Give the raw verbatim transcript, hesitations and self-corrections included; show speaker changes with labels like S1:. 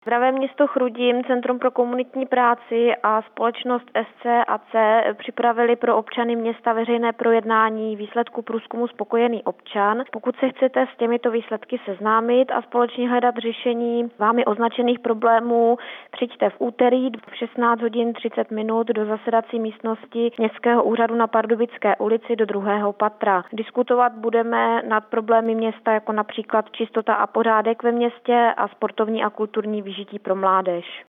S1: Zdravé město Chrudim, Centrum pro komunitní práci a společnost S C a C připravili pro občany města veřejné projednání výsledku průzkumu Spokojený občan. Pokud se chcete s těmito výsledky seznámit a společně hledat řešení vámi označených problémů, přijďte v úterý v šestnáct hodin třicet minut do zasedací místnosti Městského úřadu na Pardubické ulici do druhého patra. Diskutovat budeme nad problémy města, jako například čistota a pořádek ve městě a sportovní a kulturní vyžití pro mládež.